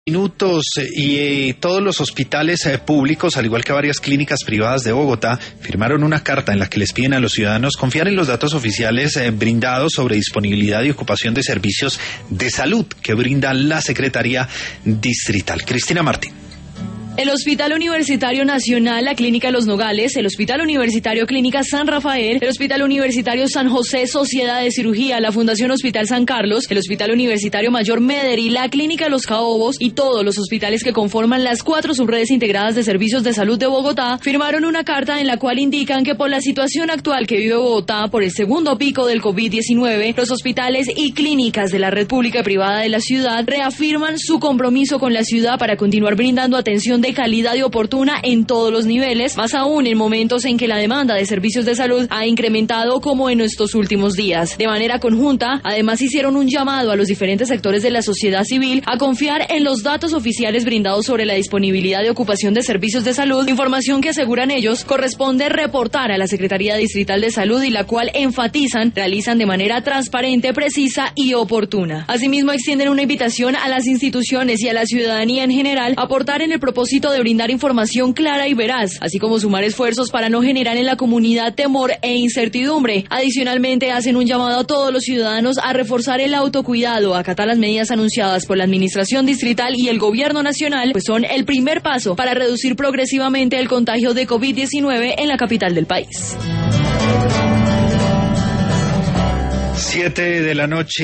Minutos y todos los hospitales públicos, al igual que varias clínicas privadas de Bogotá, firmaron una carta en la que les piden a los ciudadanos confiar en los datos oficiales brindados sobre disponibilidad y ocupación de servicios de salud que brinda la Secretaría Distrital. Cristina Martín. El Hospital Universitario Nacional, la Clínica Los Nogales, el Hospital Universitario Clínica San Rafael, el Hospital Universitario San José, Sociedad de Cirugía, la Fundación Hospital San Carlos, el Hospital Universitario Mayor Mederi, la Clínica Los Caobos y todos los hospitales que conforman las 4 subredes integradas de servicios de salud de Bogotá firmaron una carta en la cual indican que por la situación actual que vive Bogotá por el segundo pico del COVID-19, los hospitales y clínicas de la red pública y privada de la ciudad reafirman su compromiso con la ciudad para continuar brindando atención de calidad y oportuna en todos los niveles, más aún en momentos en que la demanda de servicios de salud ha incrementado como en estos últimos días. De manera conjunta, además hicieron un llamado a los diferentes sectores de la sociedad civil a confiar en los datos oficiales brindados sobre la disponibilidad de ocupación de servicios de salud, información que aseguran ellos corresponde reportar a la Secretaría Distrital de Salud y la cual enfatizan realizan de manera transparente, precisa y oportuna. Asimismo, extienden una invitación a las instituciones y a la ciudadanía en general a aportar en el propósito de brindar información clara y veraz, así como sumar esfuerzos para no generar en la comunidad temor e incertidumbre. Adicionalmente, hacen un llamado a todos los ciudadanos a reforzar el autocuidado, a acatar las medidas anunciadas por la Administración Distrital y el Gobierno Nacional, pues son el primer paso para reducir progresivamente el contagio de COVID-19 en la capital del país. 7 de la noche.